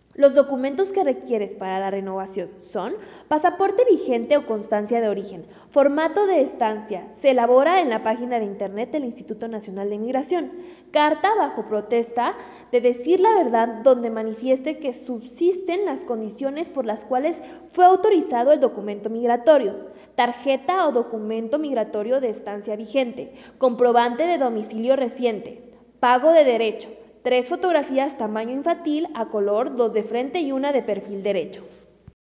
Los documentos que requieres para la renovación son pasaporte vigente o constancia de origen, formato de estancia, se elabora en la página de internet del Instituto Nacional de Migración, carta bajo protesta de decir la verdad donde manifieste que subsisten las condiciones por las cuales fue autorizado el documento migratorio, tarjeta o documento migratorio de estancia vigente, comprobante de domicilio reciente, pago de derecho. 3 fotografías tamaño infantil a color, 2 de frente y una de perfil derecho.